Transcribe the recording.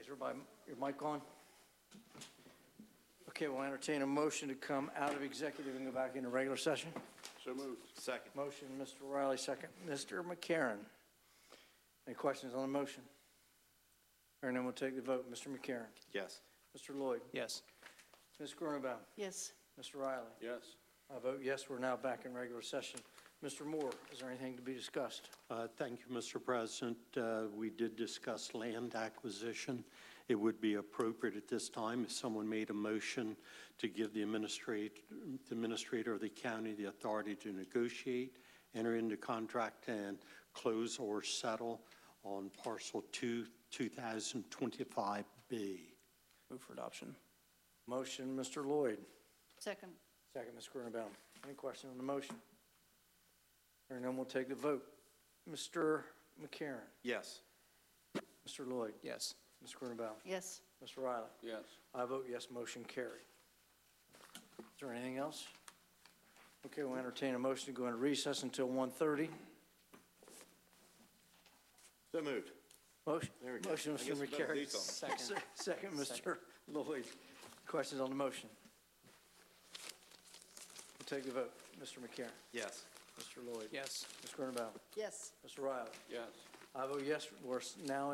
is everybody, your mic on? Okay, we'll entertain a motion to come out of executive and go back into regular session. So moved. Second. Motion, Mr. Riley, second. Mr. McCarron. Any questions on the motion? Hearing none, we'll take the vote. Mr. McCarron. Yes. Mr. Lloyd. Yes. Ms. Grunebaum. Yes. Mr. Riley. Yes. I vote yes. We're now back in regular session. Mr. Moore, is there anything to be discussed? Thank you, Mr. President. We did discuss land acquisition. It would be appropriate at this time if someone made a motion to give the administrator of the county the authority to negotiate, enter into contract, and close or settle on parcel 2, 2025B. Move for adoption. Motion, Mr. Lloyd. Second. Second, Ms. Grunebaum. Any question on the motion? Hearing none, we'll take the vote. Mr. McCarron. Yes. Mr. Lloyd. Yes. Ms. Grunebaum. Yes. Mr. Riley. Yes. I vote yes, motion carried. Is there anything else? Okay, we'll entertain a motion to go into recess until 1:30. So moved. Motion, There we go. motion, I Mr. guess we better do McCarron. something. Second, Mr. Lloyd. Questions on the motion? We'll take the vote. Mr. McCarron. Yes. Mr. Lloyd. Yes. Ms. Grunebaum. Yes. Mr. Riley. Yes. I vote yes. We're now